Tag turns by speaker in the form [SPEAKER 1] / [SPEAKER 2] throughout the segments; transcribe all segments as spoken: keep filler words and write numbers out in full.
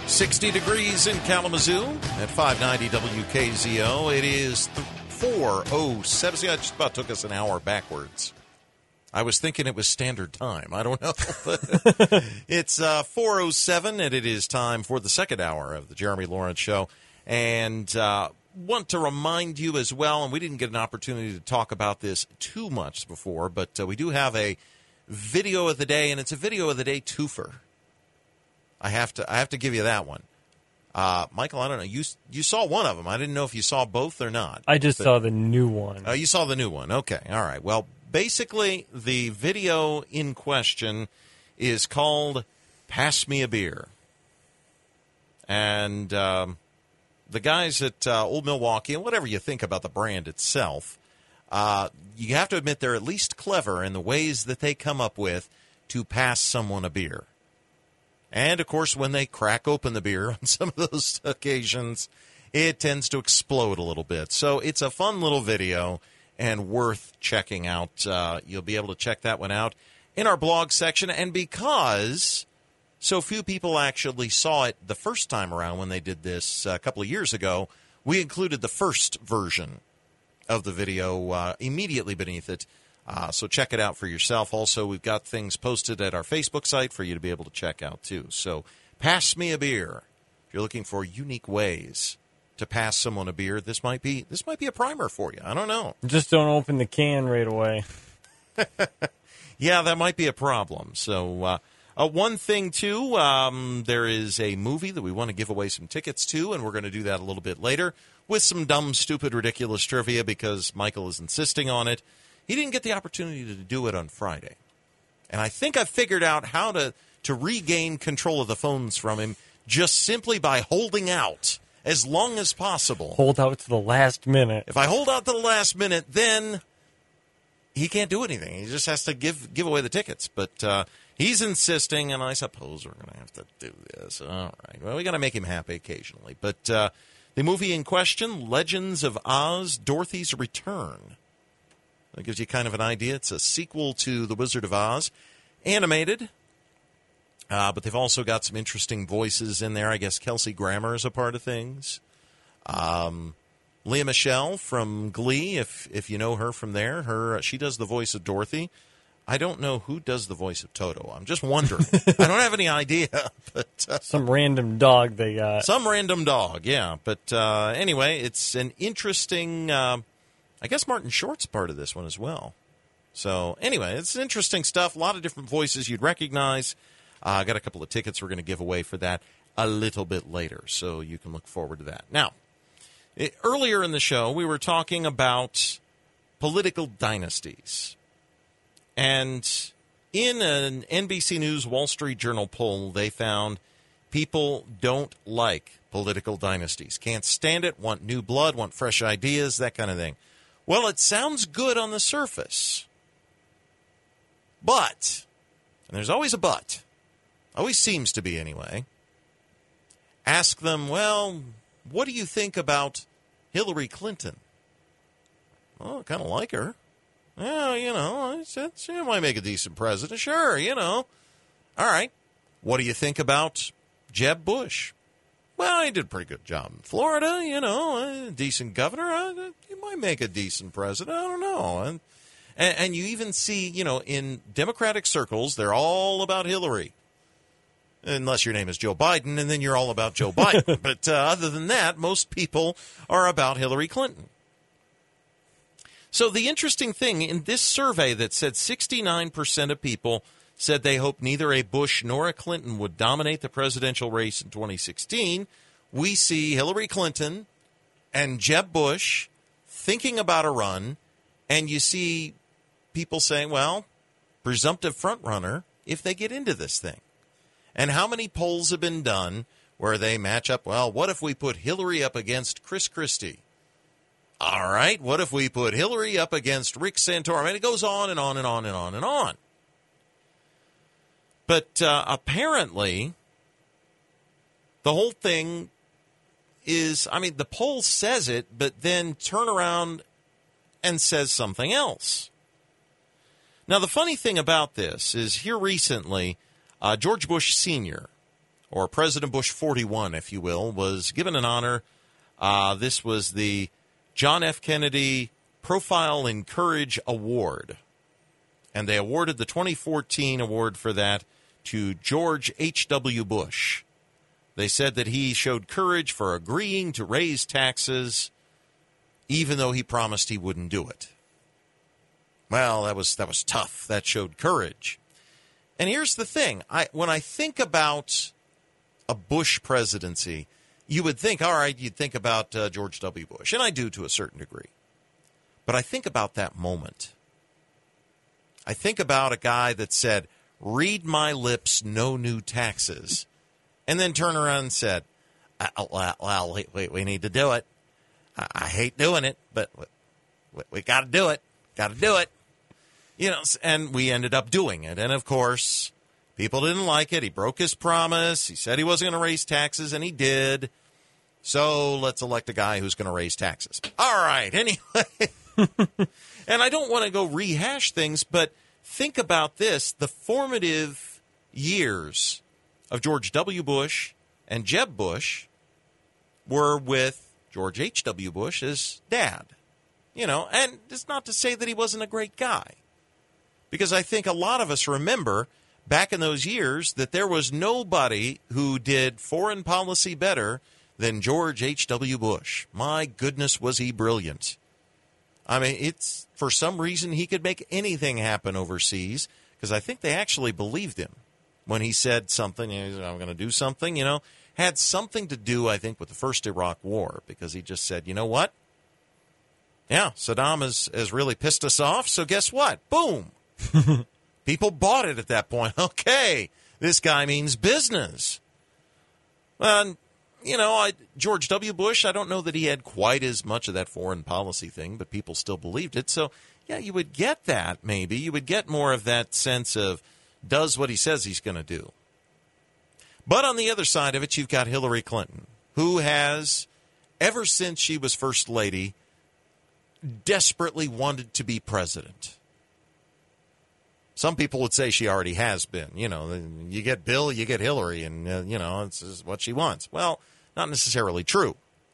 [SPEAKER 1] sixty degrees in Kalamazoo at five ninety W K Z O. It is four oh seven. See, I just about took us an hour backwards. I was thinking it was standard time. I don't know. But it's uh, four oh seven, and it is time for the second hour of the Jeremy Lawrence Show. And uh, want to remind you as well, and we didn't get an opportunity to talk about this too much before, but uh, we do have a video of the day, and it's a video of the day twofer. I have to I have to give you that one. Uh, Michael, I don't know. You you saw one of them. I didn't know if you saw both or not.
[SPEAKER 2] I just
[SPEAKER 1] but,
[SPEAKER 2] saw the new one.
[SPEAKER 1] Oh, uh, you saw the new one. Okay. All right. Well, basically, the video in question is called Pass Me a Beer. And um, the guys at uh, Old Milwaukee, and whatever you think about the brand itself, uh, you have to admit they're at least clever in the ways that they come up with to pass someone a beer. And, of course, when they crack open the beer on some of those occasions, it tends to explode a little bit. So it's a fun little video and worth checking out. Uh, you'll be able to check that one out in our blog section. And because so few people actually saw it the first time around when they did this a couple of years ago, we included the first version of the video uh, immediately beneath it. Uh, so check it out for yourself. Also, we've got things posted at our Facebook site for you to be able to check out, too. So pass me a beer. If you're looking for unique ways to pass someone a beer, this might be this might be a primer for you. I don't know.
[SPEAKER 2] Just don't open the can right away.
[SPEAKER 1] Yeah, that might be a problem. So uh, uh, one thing, too, um, there is a movie that we want to give away some tickets to, and we're going to do that a little bit later with some dumb, stupid, ridiculous trivia because Michael is insisting on it. He didn't get the opportunity to do it on Friday. And I think I've figured out how to, to regain control of the phones from him just simply by holding out as long as possible.
[SPEAKER 2] Hold out to the last minute.
[SPEAKER 1] If I hold out to the last minute, then he can't do anything. He just has to give give away the tickets. But uh, he's insisting, and I suppose we're going to have to do this. All right. Well, we got to make him happy occasionally. But uh, the movie in question, Legends of Oz, Dorothy's Return. That gives you kind of an idea. It's a sequel to The Wizard of Oz, animated, uh, but they've also got some interesting voices in there. I guess Kelsey Grammer is a part of things. Um, Lea Michele from Glee, if if you know her from there, her she does the voice of Dorothy. I don't know who does the voice of Toto. I'm just wondering. I don't have any idea. But uh,
[SPEAKER 2] some random dog they got.
[SPEAKER 1] Some random dog, yeah. But uh, anyway, it's an interesting. Uh, I guess Martin Short's part of this one as well. So, anyway, it's interesting stuff. A lot of different voices you'd recognize. I uh, got a couple of tickets we're going to give away for that a little bit later, so you can look forward to that. Now, it, earlier in the show, we were talking about political dynasties. And in an N B C News Wall Street Journal poll, they found people don't like political dynasties. Can't stand it, want new blood, want fresh ideas, that kind of thing. Well, it sounds good on the surface, but, and there's always a but, always seems to be anyway, ask them, well, what do you think about Hillary Clinton? Well, I kind of like her. Yeah, you know, she might make a decent president. Sure, you know. All right. What do you think about Jeb Bush? Well, he did a pretty good job in Florida, you know, a decent governor. Uh, he might make a decent president. I don't know. And, and and you even see, you know, in Democratic circles, they're all about Hillary. Unless your name is Joe Biden, and then you're all about Joe Biden. But uh, other than that, most people are about Hillary Clinton. So the interesting thing in this survey that said sixty-nine percent of people said they hoped neither a Bush nor a Clinton would dominate the presidential race in twenty sixteen. We see Hillary Clinton and Jeb Bush thinking about a run, and you see people saying, well, presumptive frontrunner if they get into this thing. And how many polls have been done where they match up, well, what if we put Hillary up against Chris Christie? All right, what if we put Hillary up against Rick Santorum? And it goes on and on and on and on and on. But uh, apparently, the whole thing is, I mean, the poll says it, but then turn around and says something else. Now, the funny thing about this is here recently, uh, George Bush Senior or President Bush forty-one, if you will, was given an honor. Uh, this was the John F. Kennedy Profile in Courage Award. And they awarded the twenty fourteen award for that to George H W. Bush. They said that he showed courage for agreeing to raise taxes, even though he promised he wouldn't do it. Well, that was that was tough. That showed courage. And here's the thing. I when I think about a Bush presidency, you would think, all right, you'd think about uh, George W. Bush. And I do to a certain degree. But I think about that moment. I think about a guy that said, read my lips, no new taxes. And then turned around and said, well, well we, we, we need to do it. I, I hate doing it, but we, we got to do it. Got to do it. You know, and we ended up doing it. And, of course, people didn't like it. He broke his promise. He said he wasn't going to raise taxes, and he did. So let's elect a guy who's going to raise taxes. All right. Anyway. And I don't want to go rehash things, but think about this. The formative years of George W. Bush and Jeb Bush were with George H W. Bush as dad. You know, and it's not to say that he wasn't a great guy. Because I think a lot of us remember back in those years that there was nobody who did foreign policy better than George H W. Bush. My goodness, was he brilliant. I mean, it's for some reason he could make anything happen overseas, because I think they actually believed him when he said something, you know, I'm going to do something, you know, had something to do, I think, with the first Iraq War, because he just said, you know what? Yeah, Saddam has, has really pissed us off, so guess what? Boom. People bought it at that point. Okay, this guy means business. Well, you know, I, George W. Bush, I don't know that he had quite as much of that foreign policy thing, but people still believed it. So, yeah, you would get that, maybe. You would get more of that sense of does what he says he's going to do. But on the other side of it, you've got Hillary Clinton, who has, ever since she was First Lady, desperately wanted to be president. Some people would say she already has been. You know, you get Bill, you get Hillary, and, uh, you know, this is what she wants. Well, not necessarily true.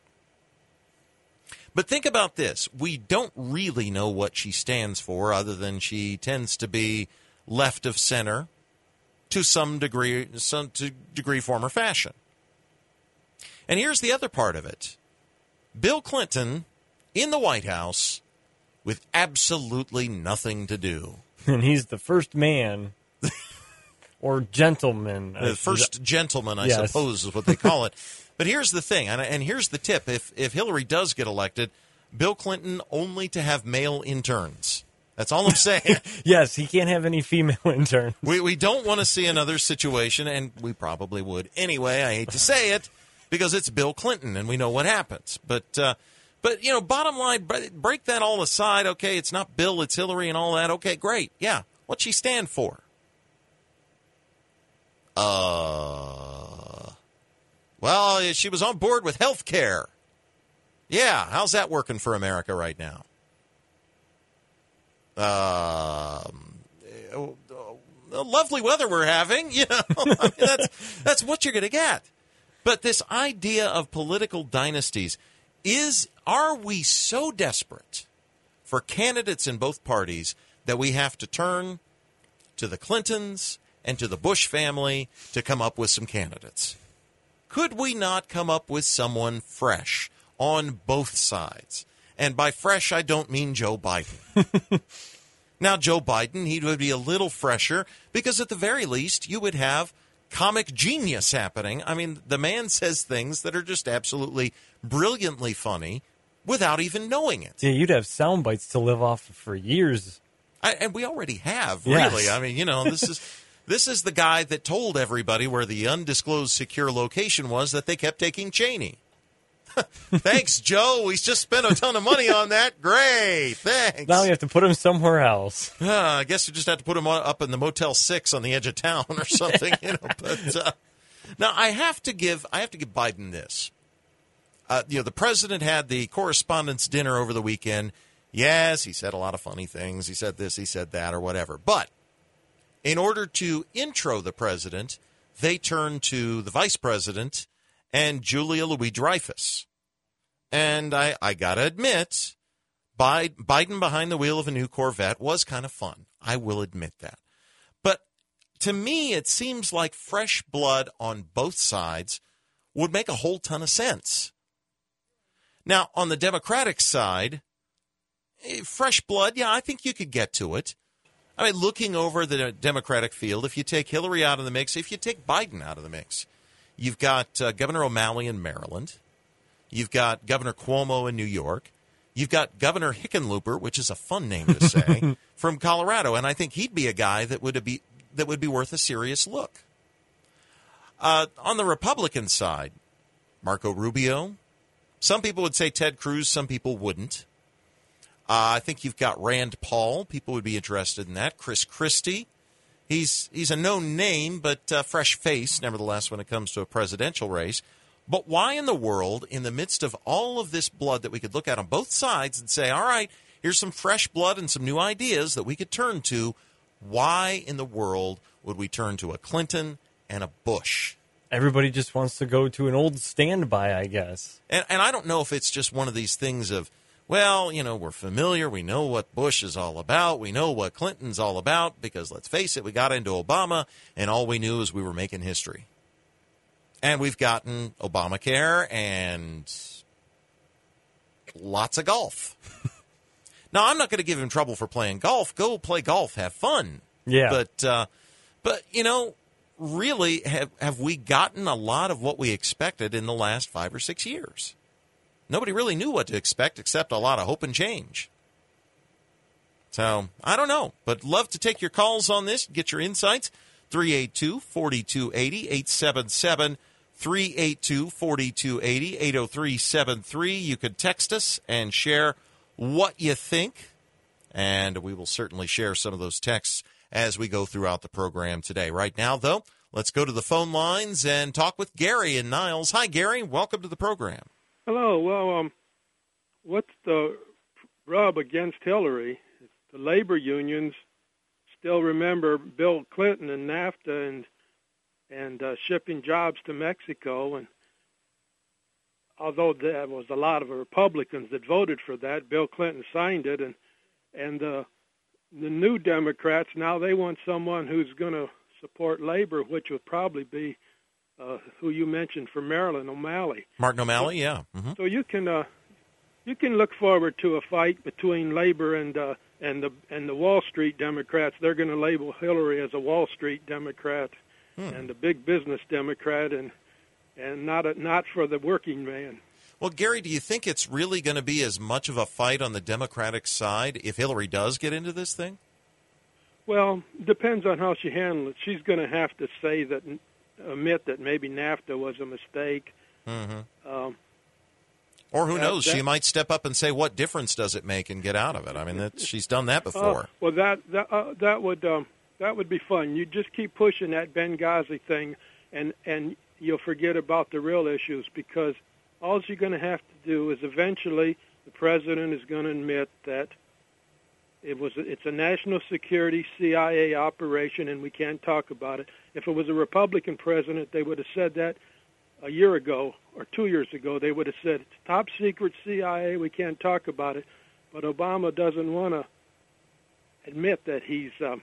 [SPEAKER 1] But think about this. We don't really know what she stands for, other than she tends to be left of center to some degree, some to degree, form, or fashion. And here's the other part of it. Bill Clinton in the White House with absolutely nothing to do.
[SPEAKER 2] And he's the first man or gentleman.
[SPEAKER 1] The first gentleman, I
[SPEAKER 2] yes.
[SPEAKER 1] suppose, is what they call it. But here's the thing, and, and here's the tip. If, if Hillary does get elected, Bill Clinton only to have male interns. That's all I'm saying.
[SPEAKER 2] Yes, he can't have any female interns.
[SPEAKER 1] We we don't want to see another situation, and we probably would anyway. I hate to say it, because it's Bill Clinton, and we know what happens. But, uh, but you know, bottom line, break that all aside. Okay, it's not Bill, it's Hillary and all that. Okay, great. Yeah, what's she stand for? Uh, well, she was on board with health care. Yeah, how's that working for America right now? Um, the lovely weather we're having, you know, I mean, that's, that's what you're going to get. But this idea of political dynasties is, are we so desperate for candidates in both parties that we have to turn to the Clintons and to the Bush family to come up with some candidates? Could we not come up with someone fresh on both sides? And by fresh, I don't mean Joe Biden. Now, Joe Biden, he would be a little fresher because at the very least you would have comic genius happening. I mean, the man says things that are just absolutely brilliantly funny without even knowing it.
[SPEAKER 2] Yeah, you'd have sound bites to live off of for years.
[SPEAKER 1] I, and we already have,
[SPEAKER 2] Yes.
[SPEAKER 1] really. I mean, you know, this is this is the guy that told everybody where the undisclosed secure location was that they kept taking Cheney. Thanks, Joe. We just spent a ton of money on that. Great. Thanks.
[SPEAKER 2] Now you have to put him somewhere else.
[SPEAKER 1] Uh, I guess you just have to put him up in the Motel six on the edge of town or something, you know. But uh, now I have to give I have to give Biden this. Uh, you know, the president had the correspondence dinner over the weekend. Yes, he said a lot of funny things. He said this, he said that, or whatever. But in order to intro the president, they turned to the vice president and Julia Louis-Dreyfus. And I, I got to admit, Biden behind the wheel of a new Corvette was kind of fun. I will admit that. But to me, it seems like fresh blood on both sides would make a whole ton of sense. Now, on the Democratic side, fresh blood, yeah, I think you could get to it. I mean, looking over the Democratic field, if you take Hillary out of the mix, if you take Biden out of the mix, you've got uh, Governor O'Malley in Maryland. You've got Governor Cuomo in New York. You've got Governor Hickenlooper, which is a fun name to say, from Colorado. And I think he'd be a guy that would be that would be worth a serious look. Uh, on the Republican side, Marco Rubio. Some people would say Ted Cruz. Some people wouldn't. Uh, I think you've got Rand Paul. People would be interested in that. Chris Christie. He's he's a known name, but a fresh face, nevertheless, when it comes to a presidential race. But why in the world, in the midst of all of this blood that we could look at on both sides and say, all right, here's some fresh blood and some new ideas that we could turn to, why in the world would we turn to a Clinton and a Bush?
[SPEAKER 2] Everybody just wants to go to an old standby, I guess.
[SPEAKER 1] And, and I don't know if it's just one of these things of, well, you know, we're familiar. We know what Bush is all about. We know what Clinton's all about because, let's face it, we got into Obama, and all we knew is we were making history. And we've gotten Obamacare and lots of golf. Now, I'm not going to give him trouble for playing golf. Go play golf. Have fun.
[SPEAKER 2] Yeah.
[SPEAKER 1] But, uh, but you know, really, have, have we gotten a lot of what we expected in the last five or six years? Nobody really knew what to expect except a lot of hope and change. So, I don't know. But love to take your calls on this, get your insights. three eight two, four two eight zero, eight seven seven, three eight two, four two eight zero, eight zero three seven three. You can text us and share what you think, and we will certainly share some of those texts as we go throughout the program today. Right now, though, let's go to the phone lines and talk with Gary in Niles. Hi, Gary. Welcome to the program.
[SPEAKER 3] Hello. Well, um, what's the rub against Hillary? The labor unions still remember Bill Clinton and NAFTA and and uh, shipping jobs to Mexico. And although there was a lot of Republicans that voted for that, Bill Clinton signed it. And and uh, the new Democrats, now they want someone who's going to support labor, which would probably be uh, who you mentioned for Maryland, O'Malley.
[SPEAKER 1] Martin O'Malley, yeah. Mm-hmm.
[SPEAKER 3] So you can uh, you can look forward to a fight between labor and uh, and the and the Wall Street Democrats. They're going to label Hillary as a Wall Street Democrat hmm. and a big business Democrat, and and not a, not for the working man.
[SPEAKER 1] Well, Gary, do you think it's really going to be as much of a fight on the Democratic side if Hillary does get into this thing?
[SPEAKER 3] Well, depends on how she handles it. She's going to have to say that, admit that maybe NAFTA was a mistake.
[SPEAKER 1] Mm-hmm.
[SPEAKER 3] Um,
[SPEAKER 1] or who
[SPEAKER 3] that,
[SPEAKER 1] knows?
[SPEAKER 3] that,
[SPEAKER 1] she might step up and say, "What difference does it make?" and get out of it. I mean, that, she's done that before.
[SPEAKER 3] Uh, well, that that uh, that would um, that would be fun. You just keep pushing that Benghazi thing, and and you'll forget about the real issues, because all you're going to have to do is eventually the president is going to admit that it was it's a national security C I A operation, and we can't talk about it. If it was a Republican president, they would have said that a year ago or two years ago. They would have said it's top secret C I A. We can't talk about it. But Obama doesn't want to admit that he's um,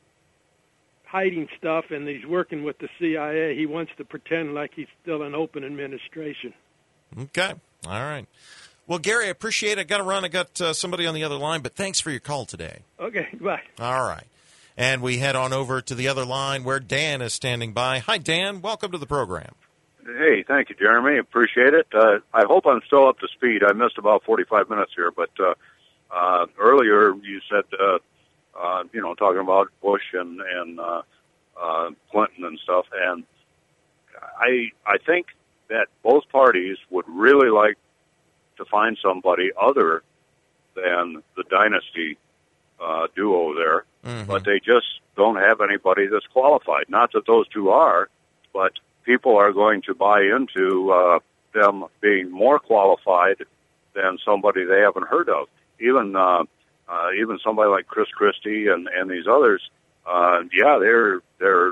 [SPEAKER 3] hiding stuff and he's working with the C I A. He wants to pretend like he's still an open administration.
[SPEAKER 1] Okay. All right. Well, Gary, I appreciate it. I got to run. I got uh, somebody on the other line, but thanks for your call today.
[SPEAKER 3] Okay, bye.
[SPEAKER 1] All right. And we head on over to the other line where Dan is standing by. Hi, Dan. Welcome to the program.
[SPEAKER 4] Hey, thank you, Jeremy. Appreciate it. Uh, I hope I'm still up to speed. I missed about forty-five minutes here, but uh, uh, earlier you said, uh, uh, you know, talking about Bush and, and uh, uh, Clinton and stuff, and I I think that both parties would really like to find somebody other than the dynasty uh, duo there, mm-hmm. but they just don't have anybody that's qualified. Not that those two are, but people are going to buy into uh, them being more qualified than somebody they haven't heard of. Even uh, uh, even somebody like Chris Christie and, and these others, uh, yeah, they're they're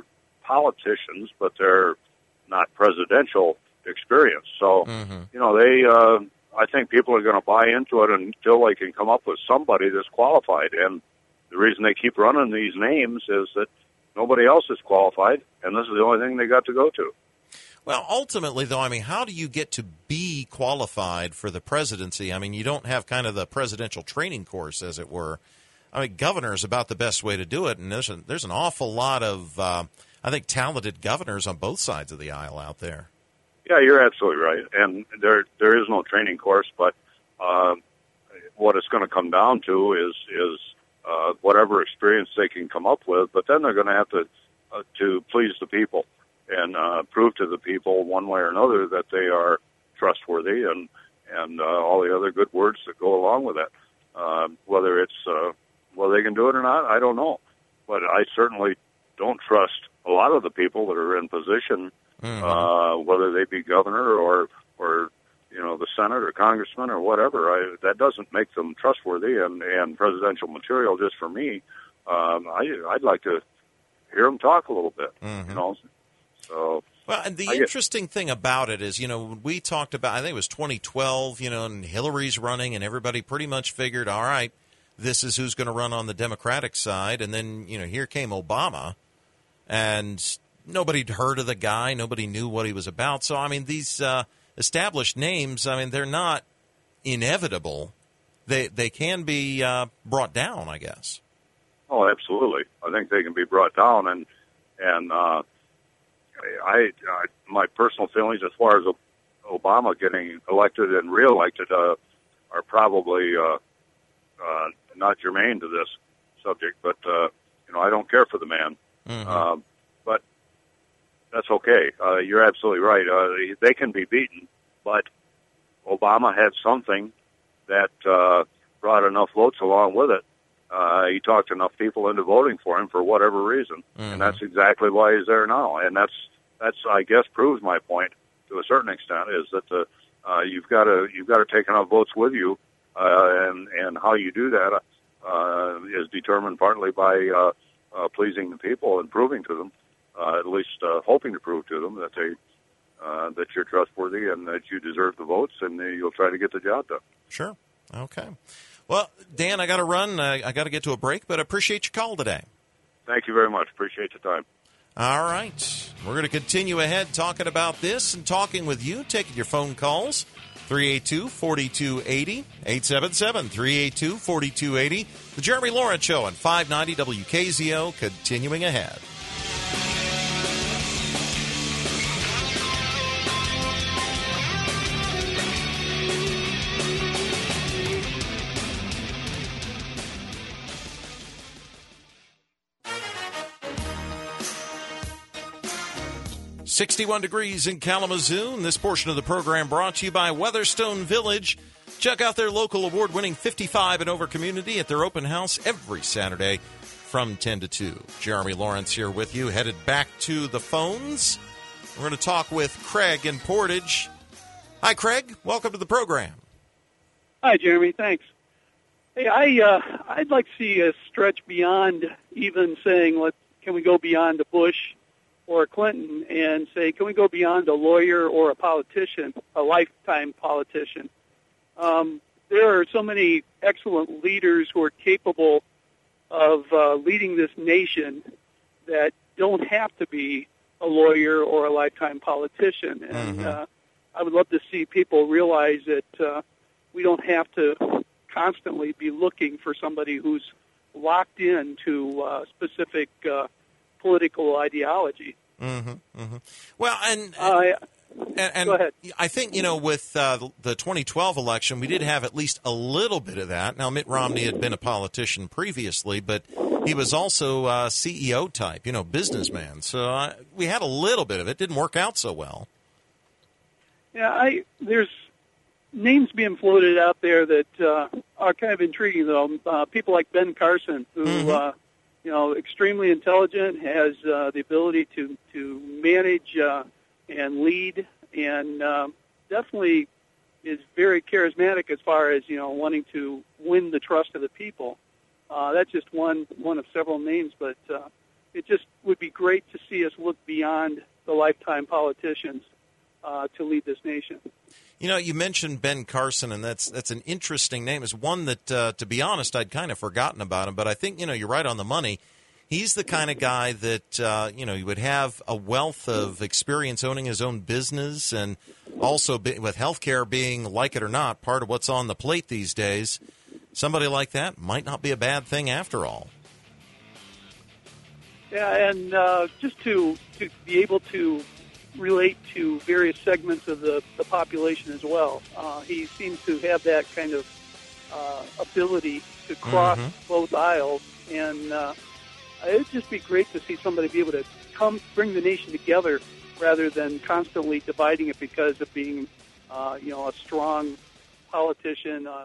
[SPEAKER 4] politicians, but they're not presidential experience. So,
[SPEAKER 1] Mm-hmm.
[SPEAKER 4] you know, they, uh, I think people are going to buy into it until they can come up with somebody that's qualified. And the reason they keep running these names is that nobody else is qualified, and this is the only thing they got to go to.
[SPEAKER 1] Well, ultimately, though, I mean, how do you get to be qualified for the presidency? I mean, you don't have kind of the presidential training course, as it were. I mean, governor is about the best way to do it, and there's, a, there's an awful lot of, uh, I think, talented governors on both sides of the aisle out there.
[SPEAKER 4] Yeah, you're absolutely right, and there there is no training course, but uh, what it's going to come down to is is uh, whatever experience they can come up with, but then they're going to have to uh, to please the people and uh, prove to the people one way or another that they are trustworthy and and uh, all the other good words that go along with that. Uh, whether it's uh, whether they can do it or not, I don't know, but I certainly don't trust a lot of the people that are in position. Mm-hmm. Uh, whether they be governor or, or, you know, the Senate or congressman or whatever, I, that doesn't make them trustworthy and, and presidential material just for me. Um, I, I'd like to hear them talk a little bit, mm-hmm. you know. So,
[SPEAKER 1] well, and the
[SPEAKER 4] I
[SPEAKER 1] interesting
[SPEAKER 4] guess,
[SPEAKER 1] thing about it is, you know, when we talked about, I think it was twenty twelve, you know, and Hillary's running, and everybody pretty much figured, all right, this is who's going to run on the Democratic side. And then, you know, here came Obama, and nobody'd heard of the guy. Nobody knew what he was about. So, I mean, these uh, established names, I mean, they're not inevitable. They they can be uh, brought down, I guess.
[SPEAKER 4] Oh, absolutely. I think they can be brought down. And and uh, I, I my personal feelings as far as Obama getting elected and reelected uh, are probably uh, uh, not germane to this subject. But, uh, you know, I don't care for the man. Mm-hmm. Uh, but that's okay. Uh, you're absolutely right. Uh, they can be beaten, but Obama had something that uh, brought enough votes along with it. Uh, he talked enough people into voting for him for whatever reason, mm-hmm. and that's exactly why he's there now. And that's that's I guess proves my point to a certain extent is that the, uh, you've got to you've got to take enough votes with you, uh, and and how you do that uh, is determined partly by uh, uh, pleasing the people and proving to them. Uh, at least uh, hoping to prove to them that they uh, that you're trustworthy and that you deserve the votes, and uh, you'll try to get the job done.
[SPEAKER 1] Sure. Okay. Well, Dan, I got to run. I, I got to get to a break, but I appreciate your call today.
[SPEAKER 4] Thank you very much. Appreciate your time.
[SPEAKER 1] All right. We're going to continue ahead talking about this and talking with you, taking your phone calls. three eight two, four two eight zero, eight seven seven, three eight two, four two eight zero. The Jeremy Lawrence Show on five ninety W K Z O, continuing ahead. sixty-one degrees in Kalamazoo, and this portion of the program brought to you by Weatherstone Village. Check out their local award-winning fifty-five and over community at their open house every Saturday from ten to two. Jeremy Lawrence here with you, headed back to the phones. We're going to talk with Craig in Portage. Hi, Craig. Welcome to the program.
[SPEAKER 5] Hi, Jeremy. Thanks. Hey, I, uh, I'd like to see a stretch beyond even saying, let, can we go beyond a Bush or a Clinton and say, can we go beyond a lawyer or a politician, a lifetime politician? Um, there are so many excellent leaders who are capable of uh, leading this nation that don't have to be a lawyer or a lifetime politician. And
[SPEAKER 1] mm-hmm.
[SPEAKER 5] uh, I would love to see people realize that uh, we don't have to constantly be looking for somebody who's locked into uh, specific uh, political ideology.
[SPEAKER 1] Mm-hmm, mm-hmm. Well, and,
[SPEAKER 5] uh,
[SPEAKER 1] and, and
[SPEAKER 5] go ahead.
[SPEAKER 1] I think, you know, with uh, the twenty twelve election, we did have at least a little bit of that. Now, Mitt Romney had been a politician previously, but he was also a C E O type, you know, businessman. So uh, we had a little bit of it. Didn't work out so well.
[SPEAKER 5] Yeah, I there's names being floated out there that uh, are kind of intriguing, though. Uh, people like Ben Carson, who, mm-hmm. uh, you know, extremely intelligent, has uh, the ability to, to manage uh, and lead, and uh, definitely is very charismatic as far as, you know, wanting to win the trust of the people. Uh, that's just one one of several names, but uh, it just would be great to see us look beyond the lifetime politicians uh, to lead this nation.
[SPEAKER 1] You know, you mentioned Ben Carson, and that's that's an interesting name. It's one that, uh, to be honest, I'd kind of forgotten about him. But I think, you know, you're right on the money. He's the kind of guy that, uh, you know, he would have a wealth of experience owning his own business, and also be, with healthcare being, like it or not, part of what's on the plate these days. Somebody like that might not be a bad thing after all.
[SPEAKER 5] Yeah, and uh, just to, to be able to relate to various segments of the, the population as well. Uh, he seems to have that kind of uh, ability to cross
[SPEAKER 1] mm-hmm.
[SPEAKER 5] both aisles, and uh, it'd just be great to see somebody be able to come bring the nation together rather than constantly dividing it because of being, uh, you know, a strong politician. Uh,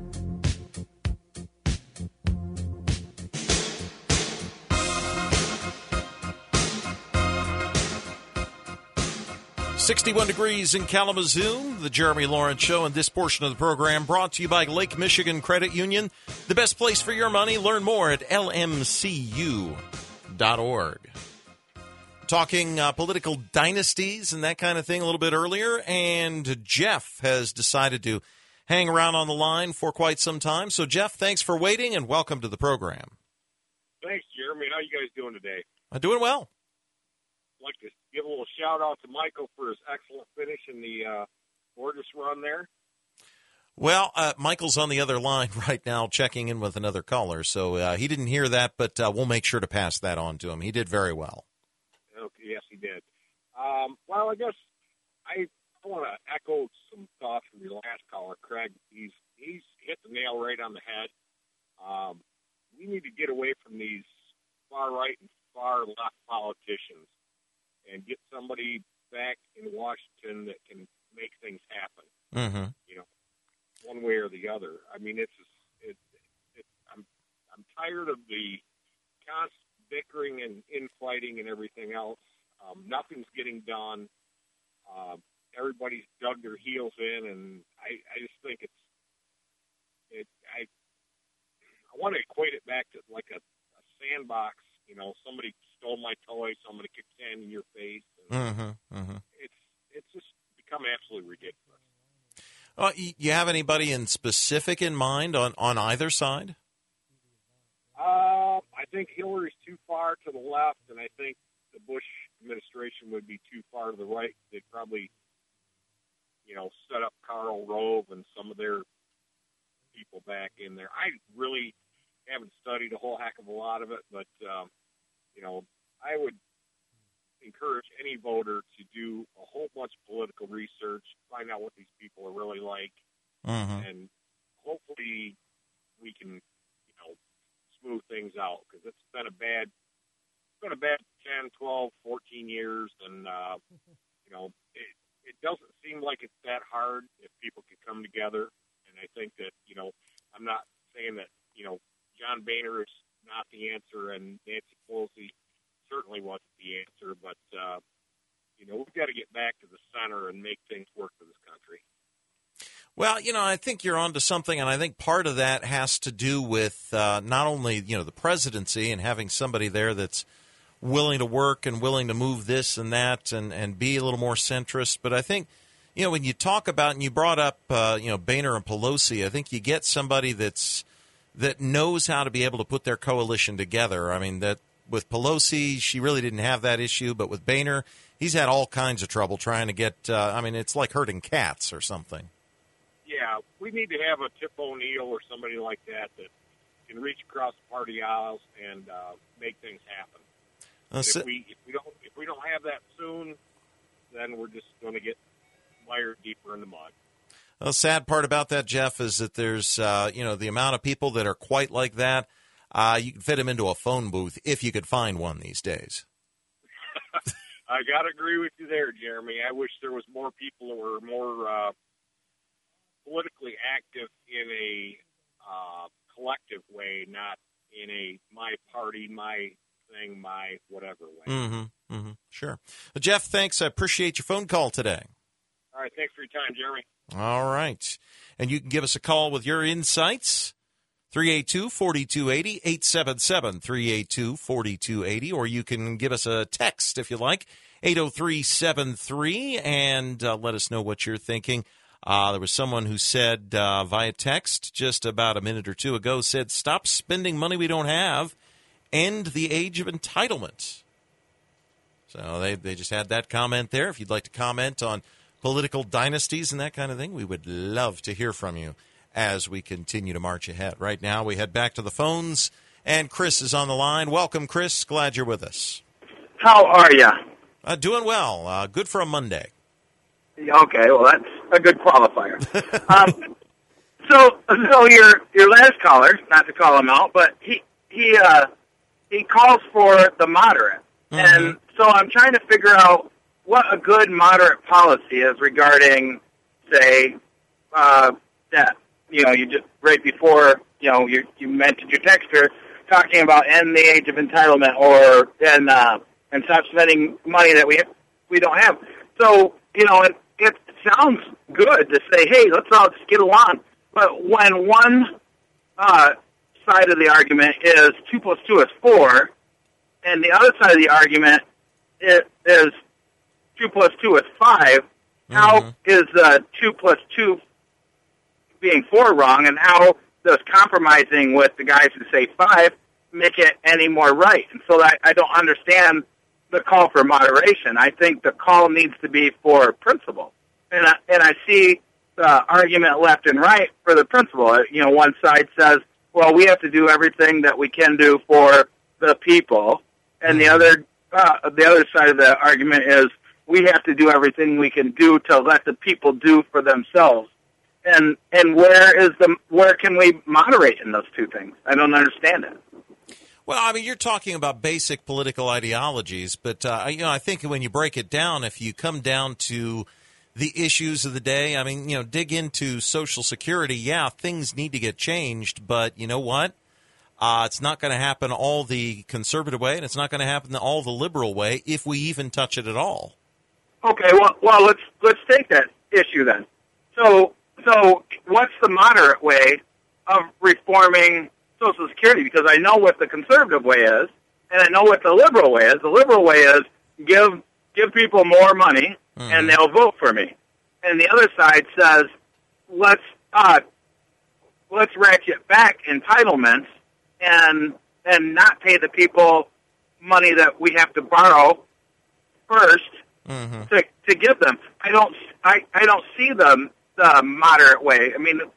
[SPEAKER 1] sixty-one degrees in Kalamazoo, the Jeremy Lawrence Show, and this portion of the program brought to you by Lake Michigan Credit Union. The best place for your money. Learn more at L M C U dot org. Talking uh, political dynasties and that kind of thing a little bit earlier, and Jeff has decided to hang around on the line for quite some time. So, Jeff, thanks for waiting, and welcome to the program.
[SPEAKER 6] Thanks, Jeremy. How are you guys doing today?
[SPEAKER 1] I'm doing well.
[SPEAKER 6] I'd like to give a little shout-out to Michael for his excellent finish in the uh, Borges run there.
[SPEAKER 1] Well, uh, Michael's on the other line right now checking in with another caller, so uh, he didn't hear that, but uh, we'll make sure to pass that on to him. He did very well.
[SPEAKER 6] Okay, yes, he did. Um, well, I guess I want to echo some thoughts from your last caller, Craig. He's he's hit the nail right on the head. Um, we need to get away from these far-right and far-left politicians and get somebody back in Washington that can make things happen.
[SPEAKER 1] Mm-hmm.
[SPEAKER 6] You know, one way or the other. I mean, it's it, it, I'm I'm tired of the constant bickering and infighting and everything else. Um, nothing's getting done. Uh, everybody's dug their heels in, and I, I just think it's it. I I want to equate it back to like a, a sandbox. You know, somebody stole my toy, somebody kicked sand in your face. And
[SPEAKER 1] mm-hmm, mm-hmm.
[SPEAKER 6] It's it's just become absolutely ridiculous.
[SPEAKER 1] Uh, you have anybody in specific in mind on, on either side?
[SPEAKER 6] Uh, I think Hillary's too far to the left, and I think the Bush administration would be too far to the right. They'd probably, you know, set up Karl Rove and some of their people back in there. I really haven't studied a whole heck of a lot of it, but, um, you know, I would encourage any voter to do a whole bunch of political research, find out what these people are really like,
[SPEAKER 1] mm-hmm.
[SPEAKER 6] and hopefully we can, you know, smooth things out, because it's been a bad, it's been a bad ten, twelve, fourteen years, and, uh, you know, it, it doesn't seem like it's that hard if people could come together, and I think that, you know, I'm not saying that, you know, John Boehner is not the answer, and Nancy Pelosi certainly wasn't the answer, but, uh, you know, we've got to get back to the center and make things work for this country.
[SPEAKER 1] Well, you know, I think you're onto something, and I think part of that has to do with uh, not only, you know, the presidency and having somebody there that's willing to work and willing to move this and that and, and be a little more centrist, but I think, you know, when you talk about, and you brought up, uh, you know, Boehner and Pelosi, I think you get somebody that's that knows how to be able to put their coalition together. I mean, that with Pelosi, she really didn't have that issue, but with Boehner, he's had all kinds of trouble trying to get, uh, I mean, it's like herding cats or something.
[SPEAKER 6] Yeah, we need to have a Tip O'Neill or somebody like that that can reach across the party aisles and uh, make things happen.
[SPEAKER 1] Uh, so,
[SPEAKER 6] if we if we don't if we don't have that soon, then we're just going to get mired deeper in the mud.
[SPEAKER 1] The sad part about that, Jeff, is that there's, uh, you know, the amount of people that are quite like that. Uh, you can fit them into a phone booth if you could find one these days.
[SPEAKER 6] I got to agree with you there, Jeremy. I wish there was more people who were more uh, politically active in a uh, collective way, not in a my party, my thing, my whatever way.
[SPEAKER 1] Mm-hmm, mm-hmm, sure. Well, Jeff, thanks. I appreciate your phone call today.
[SPEAKER 6] All right, thanks for your time, Jeremy.
[SPEAKER 1] All right. And you can give us a call with your insights. three eight two, four two eight zero, eight seven seven, three eight two, four two eight zero, or you can give us a text if you like, eight oh three seven three, and uh, let us know what you're thinking. Uh, there was someone who said uh, via text just about a minute or two ago, said, stop spending money we don't have, end the age of entitlement. So they, they just had that comment there. If you'd like to comment on political dynasties and that kind of thing, we would love to hear from you as we continue to march ahead. Right now, we head back to the phones, and Chris is on the line. Welcome, Chris. Glad you're with us.
[SPEAKER 7] How are you?
[SPEAKER 1] Uh, doing well. Uh, good for a Monday.
[SPEAKER 7] Okay, well, that's a good qualifier. um, so, so your your last caller, not to call him out, but he he uh, he calls for the moderate, mm-hmm. and so I'm trying to figure out what a good moderate policy is regarding, say, uh, debt. You know, you just right before you know you you mentioned your texter talking about end the age of entitlement, or and uh, and stop spending money that we we don't have. So you know, it, it sounds good to say, hey, let's all just get along. But when one uh, side of the argument is two plus two is four, and the other side of the argument is, is two plus two is five, mm-hmm. how is uh, two plus two being four wrong, and how does compromising with the guys who say five make it any more right? And so I, I don't understand the call for moderation. I think the call needs to be for principle. And I, and I see the argument left and right for the principle. You know, one side says, well, we have to do everything that we can do for the people. And the other uh, the other side of the argument is we have to do everything we can do to let the people do for themselves. And and where is the where can we moderate in those two things? I don't understand it.
[SPEAKER 1] Well, I mean, you're talking about basic political ideologies, but uh, you know, I think when you break it down, if you come down to the issues of the day, I mean, you know, dig into Social Security. Yeah, things need to get changed, but you know what? Uh, it's not going to happen all the conservative way, and it's not going to happen all the liberal way if we even touch it at all.
[SPEAKER 7] Okay, well, well, let's let's take that issue then. So, so what's the moderate way of reforming Social Security? Because I know what the conservative way is, and I know what the liberal way is. The liberal way is give give people more money, mm-hmm. and they'll vote for me. And the other side says let's uh, let's ratchet back entitlements and and not pay the people money that we have to borrow first mm-hmm. to to give them. I don't I, I don't see the the moderate way. I mean,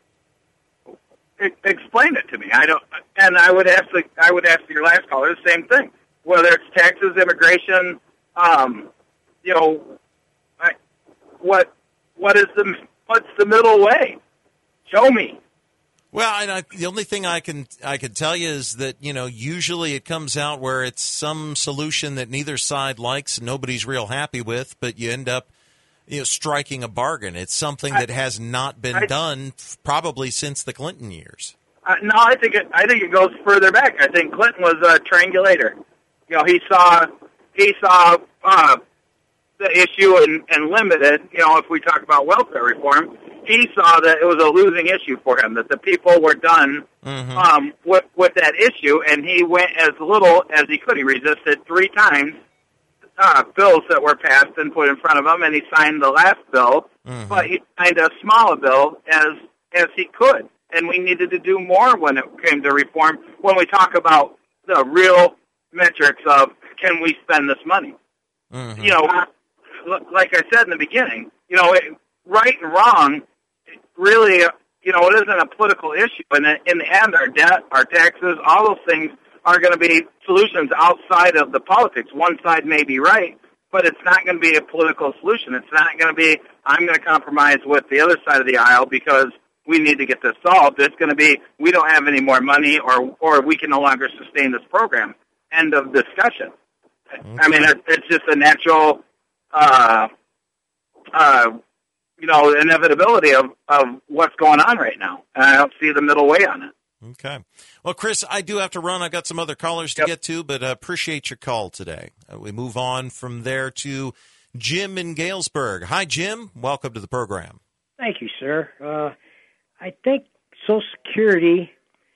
[SPEAKER 7] explain it to me. I don't, and I would ask the I would ask your last caller the same thing. Whether it's taxes, immigration, um, you know, I, what what is the what's the middle way? Show me.
[SPEAKER 1] Well, and I, the only thing I can I can tell you is that you know usually it comes out where it's some solution that neither side likes and nobody's real happy with, but you end up you know striking a bargain. It's something that has not been I, done probably since the Clinton years.
[SPEAKER 7] Uh, no, I think it I think it goes further back. I think Clinton was a triangulator. You know, he saw he saw uh, the issue and, and limited. You know, if we talk about welfare reform, he saw that it was a losing issue for him, that the people were done mm-hmm. um, with, with that issue, and he went as little as he could. He resisted three times uh, bills that were passed and put in front of him, and he signed the last bill, mm-hmm. but he signed as small a bill as, as he could. And we needed to do more when it came to reform, when we talk about the real metrics of can we spend this money. Mm-hmm. You know, like I said in the beginning, you know, it, right and wrong, really, you know, it isn't a political issue. And in the end, our debt, our taxes, all those things are going to be solutions outside of the politics. One side may be right, but it's not going to be a political solution. It's not going to be, I'm going to compromise with the other side of the aisle because we need to get this solved. It's going to be, we don't have any more money, or or we can no longer sustain this program. End of discussion. Okay. I mean, it's just a natural, uh, uh, you know, inevitability of, of what's going on right now. And I don't see the middle way on it.
[SPEAKER 1] Okay. Well, Chris, I do have to run. I've got some other callers to yep. get to, but uh, appreciate your call today. Uh, we move on from there to Jim in Galesburg. Hi, Jim. Welcome to the program.
[SPEAKER 8] Thank you, sir. Uh, I think Social Security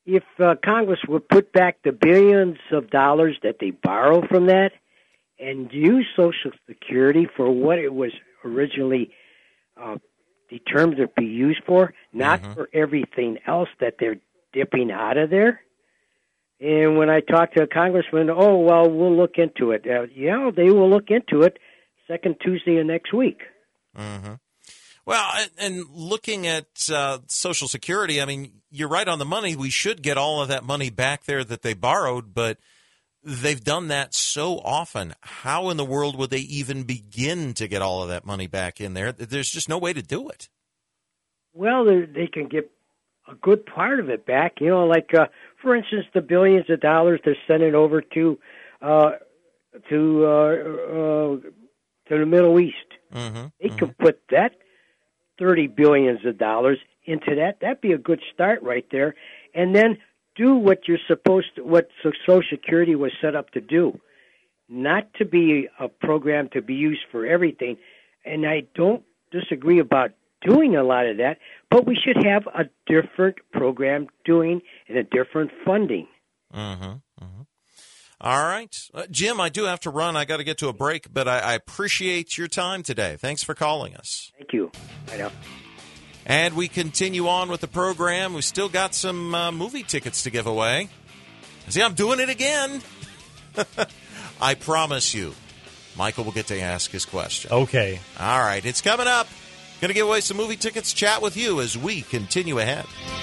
[SPEAKER 8] if uh, Congress would put back the billions of dollars that they borrow from that and use Social Security for what it was originally uh, determined to be used for, not
[SPEAKER 1] Mhm.
[SPEAKER 8] for everything else that they're dipping out of there. And when I talk to a congressman, oh, well, we'll look into it. Uh, yeah, they will look into it second Tuesday of next week.
[SPEAKER 1] Mm-hmm. Well, and, and looking at uh, Social Security, I mean, you're right on the money. We should get all of that money back there that they borrowed, but they've done that so often. How in the world would they even begin to get all of that money back in there? There's just no way to do it.
[SPEAKER 8] Well, they they can get a good part of it back. You know, like, uh, for instance, the billions of dollars they're sending over to uh, to uh, uh, to the Middle East.
[SPEAKER 1] Mm-hmm.
[SPEAKER 8] They
[SPEAKER 1] mm-hmm.
[SPEAKER 8] can put that thirty billions of dollars into that. That'd be a good start right there. And then do what you're supposed to, what Social Security was set up to do, not to be a program to be used for everything. And I don't disagree about doing a lot of that, but we should have a different program doing and a different funding.
[SPEAKER 1] Mm-hmm. Mm-hmm. All right. Uh, Jim, I do have to run. I got to get to a break, but I, I appreciate your time today. Thanks for calling us.
[SPEAKER 8] Thank you. I know.
[SPEAKER 1] And we continue on with the program. We still got some uh, movie tickets to give away. See, I'm doing it again. I promise you, Michael will get to ask his question.
[SPEAKER 2] Okay.
[SPEAKER 1] All right. It's coming up. Going to give away some movie tickets, chat with you as we continue ahead.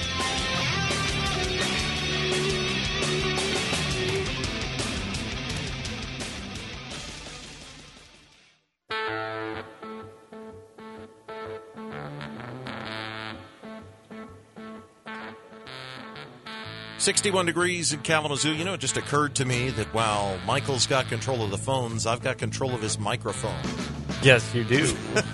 [SPEAKER 1] sixty-one degrees in Kalamazoo. You know, it just occurred to me that while Michael's got control of the phones, I've got control of his microphone.
[SPEAKER 2] Yes, you do.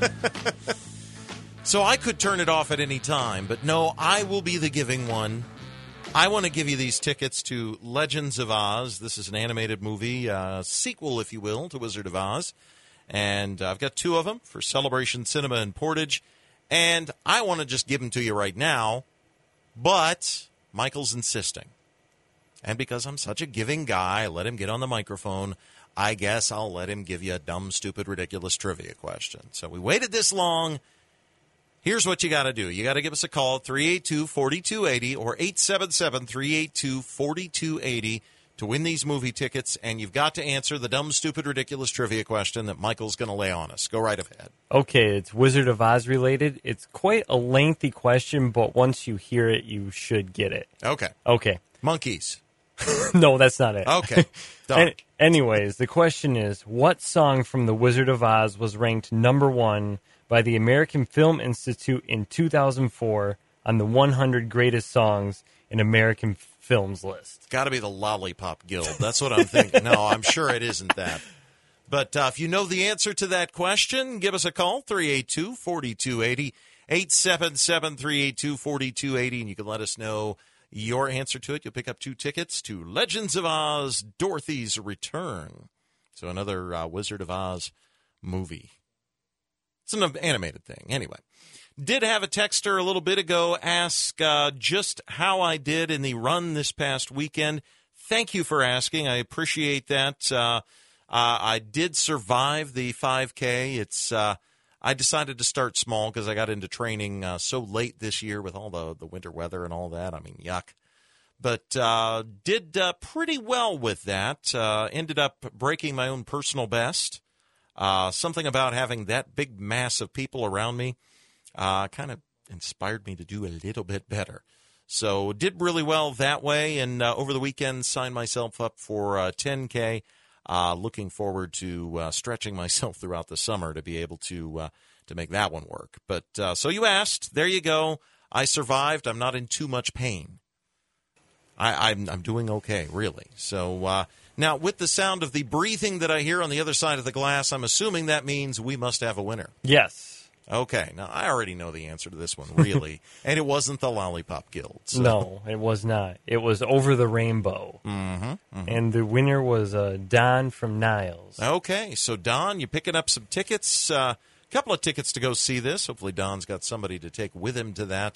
[SPEAKER 1] So I could turn it off at any time, but no, I will be the giving one. I want to give you these tickets to Legends of Oz. This is an animated movie, uh, sequel, if you will, to Wizard of Oz. And I've got two of them for Celebration Cinema in Portage. And I want to just give them to you right now, but Michael's insisting. And because I'm such a giving guy, I let him get on the microphone. I guess I'll let him give you a dumb, stupid, ridiculous trivia question. So we waited this long. Here's what you got to do. You got to give us a call at three eight two, four two eight zero or eight seven seven, three eight two, four two eight zero to win these movie tickets, and you've got to answer the dumb, stupid, ridiculous trivia question that Michael's going to lay on us. Go right ahead.
[SPEAKER 2] Okay, it's Wizard of Oz related. It's quite a lengthy question, but once you hear it, you should get it.
[SPEAKER 1] Okay.
[SPEAKER 2] Okay.
[SPEAKER 1] Monkeys.
[SPEAKER 2] No, that's not it.
[SPEAKER 1] Okay. Done.
[SPEAKER 2] An- anyways, the question is, what song from The Wizard of Oz was ranked number one by the American Film Institute in two thousand four on the one hundred Greatest Songs in American Films list?
[SPEAKER 1] Got to be the Lollipop Guild. That's what I'm thinking. No, I'm sure it isn't that. But uh, if you know the answer to that question, give us a call, three eight two, four two eight zero, eight seven seven, three eight two, four two eight zero, and you can let us know your answer to it. You'll pick up two tickets to Legends of Oz, Dorothy's Return. So another uh, Wizard of Oz movie. It's an animated thing. Anyway, did have a texter a little bit ago ask uh, just how I did in the run this past weekend. Thank you for asking. I appreciate that. Uh, uh, I did survive the five K. It's uh, I decided to start small because I got into training uh, so late this year with all the, the winter weather and all that. I mean, yuck. But uh, did uh, pretty well with that. Uh, ended up breaking my own personal best. Uh, something about having that big mass of people around me uh, kind of inspired me to do a little bit better. So did really well that way, and uh, over the weekend signed myself up for uh, ten K. Uh, looking forward to uh, stretching myself throughout the summer to be able to uh, to make that one work. But uh, so you asked, there you go. I survived. I'm not in too much pain. I, I'm I'm doing okay, really. So uh, now with the sound of the breathing that I hear on the other side of the glass, I'm assuming that means we must have a winner.
[SPEAKER 2] Yes.
[SPEAKER 1] Okay. Now I already know the answer to this one, really, and it wasn't the Lollipop Guild. So.
[SPEAKER 2] No, it was not. It was Over the Rainbow,
[SPEAKER 1] mm-hmm, mm-hmm.
[SPEAKER 2] and the winner was uh, Don from Niles.
[SPEAKER 1] Okay, so Don, you're picking up some tickets. A uh, couple of tickets to go see this. Hopefully, Don's got somebody to take with him to that.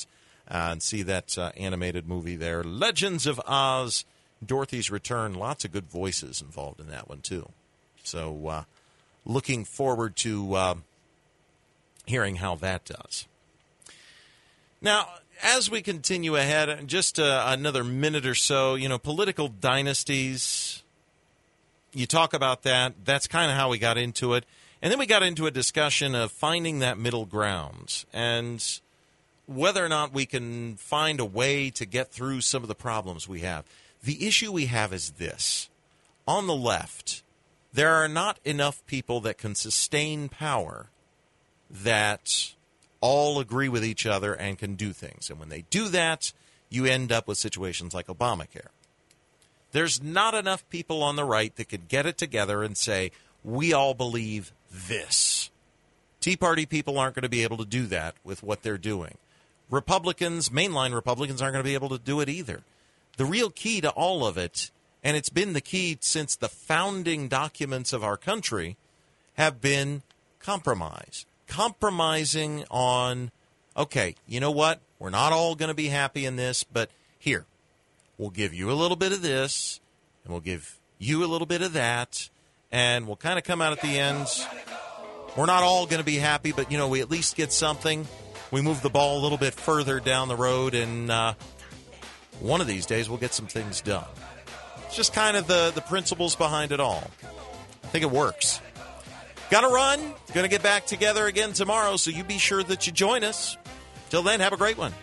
[SPEAKER 1] uh, and see that uh, animated movie there. Legends of Oz, Dorothy's Return. Lots of good voices involved in that one, too. So uh, looking forward to uh, hearing how that does. Now, as we continue ahead, just uh, another minute or so, you know, political dynasties, you talk about that. That's kind of how we got into it. And then we got into a discussion of finding that middle ground and whether or not we can find a way to get through some of the problems we have. The issue we have is this. On the left, there are not enough people that can sustain power that all agree with each other and can do things. And when they do that, you end up with situations like Obamacare. There's not enough people on the right that could get it together and say, we all believe this. Tea Party people aren't going to be able to do that with what they're doing. Republicans, mainline Republicans, aren't going to be able to do it either. The real key to all of it, and it's been the key since the founding documents of our country, have been compromise. Compromising on, okay, you know what? We're not all going to be happy in this, but here, we'll give you a little bit of this, and we'll give you a little bit of that, and we'll kind of come out at the end. We're not all going to be happy, but, you know, we at least get something. We move the ball a little bit further down the road, and uh, one of these days we'll get some things done. It's just kind of the, the principles behind it all. I think it works. Got to run. Going to get back together again tomorrow, so you be sure that you join us. Till then, have a great one.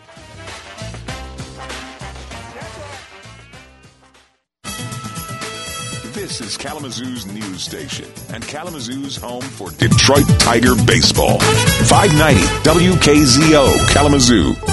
[SPEAKER 9] This is Kalamazoo's news station and Kalamazoo's home for Detroit Tiger baseball. five ninety W K Z O Kalamazoo.